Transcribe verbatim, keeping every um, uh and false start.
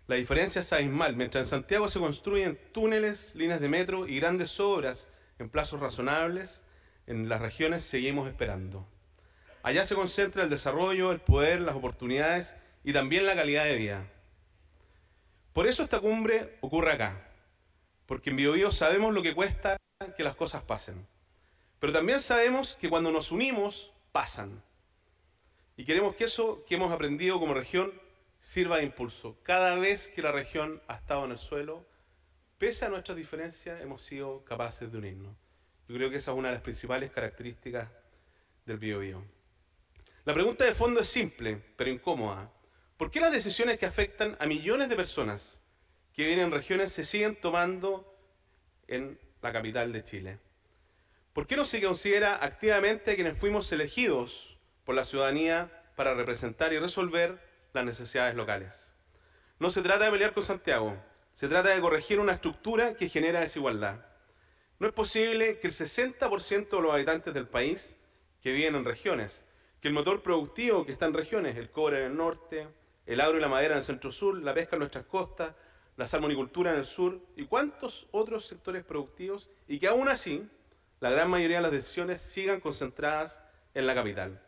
La diferencia es abismal. Mientras en Santiago se construyen túneles, líneas de metro y grandes obras en plazos razonables, en las regiones seguimos esperando. Allá se concentra el desarrollo, el poder, las oportunidades y también la calidad de vida. Por eso esta cumbre ocurre acá, porque en Biobío sabemos lo que cuesta que las cosas pasen. Pero también sabemos que cuando nos unimos, pasan. Y queremos que eso que hemos aprendido como región sirva de impulso. Cada vez que la región ha estado en el suelo, pese a nuestras diferencias, hemos sido capaces de unirnos. Yo creo que esa es una de las principales características del Biobío. La pregunta de fondo es simple, pero incómoda. ¿Por qué las decisiones que afectan a millones de personas que viven en regiones se siguen tomando en la capital de Chile? ¿Por qué no se considera activamente a quienes fuimos elegidos por la ciudadanía para representar y resolver las necesidades locales? No se trata de pelear con Santiago, se trata de corregir una estructura que genera desigualdad. No es posible que el sesenta por ciento de los habitantes del país que viven en regiones, que el motor productivo que está en regiones, el cobre en el norte, el agro y la madera en el centro-sur, la pesca en nuestras costas, la salmonicultura en el sur y cuántos otros sectores productivos, y que aún así la gran mayoría de las decisiones sigan concentradas en la capital.